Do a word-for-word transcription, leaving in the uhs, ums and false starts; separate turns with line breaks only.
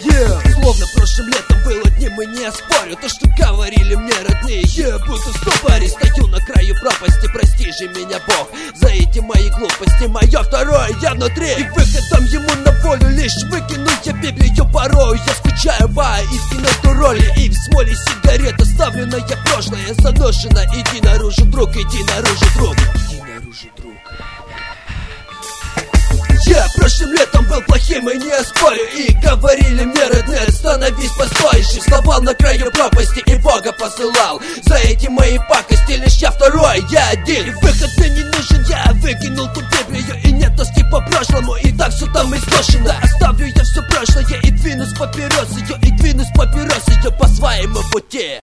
yeah. Словно прошлым летом был одним и не спорю. То, что говорили мне родные, я буду в ступоре. Стою на краю пропасти, прости же меня Бог за эти мои глупости. Мое второе я внутри, и выходом ему на волю лишь выкинуть я Библию порою. Я скучаю по истинной роли, и в смоле сигарет оставленное прошлое заношено. Иди наружу, друг, иди наружу, друг, иди наружу, друг. Я прошлым летом был плохим и не спорю. И говорили мне родные, становись постойше. Вставал на краю пропасти и Бога посылал за эти мои пакости. Лишь я второй, я один, и выход мне не нужен. Я выкинул ту Библию, и нет тоски по прошлому. И так все там изношено. Оставлю я все прошлое и двинусь поперед ее, и двинусь поперед ее по своему пути.